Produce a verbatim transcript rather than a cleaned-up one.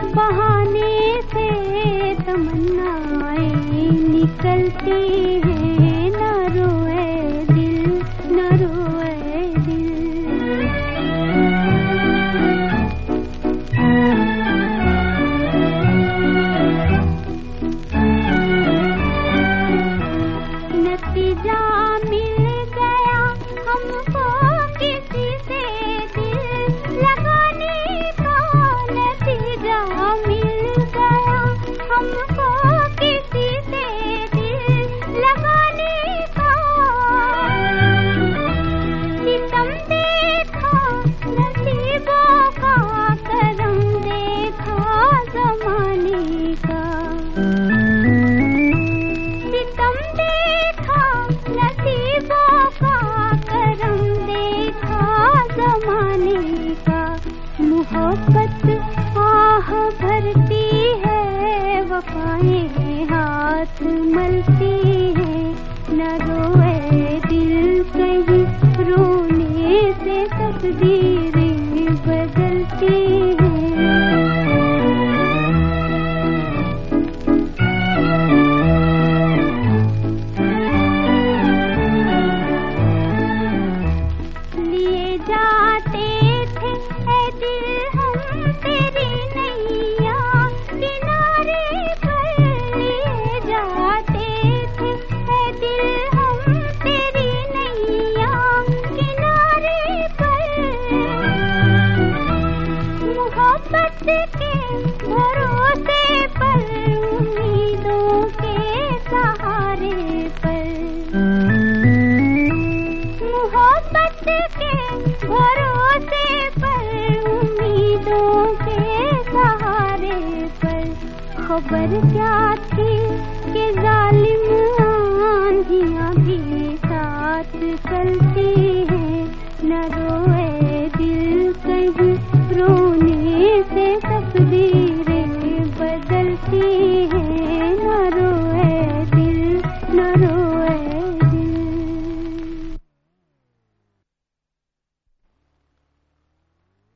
बहाने से तमन्नाएं निकलती हैं, न रोए दिल, न रोए दिल। नतीजा मिल गया हमको किसी से दिल लगाने का, नतीजा मिल गया हमको किसी से दिल लगाने का। सितम देखा नसीबों का, करम देखा ज़माने का। सितम देखा नसीबों का, करम देखा ज़माने का। मोहब्बत आह भरती है, वफ़ाएं हाथ मलती है, न रोए दिल कहीं रोने से तकदीरें बदलती हैं। लिए जाते थे ऐ दिल हम तेरी नैया, किनारे पर लिए जाते थे ऐ दिल हम तेरी नैया, किनारे पर। मोहब्बत के भरोसे पर, उम्मीदों के सहारे पर। मोहब्बत के भरोसे पर, उम्मीदों के सहारे पर। खबर क्या थी कि जालिम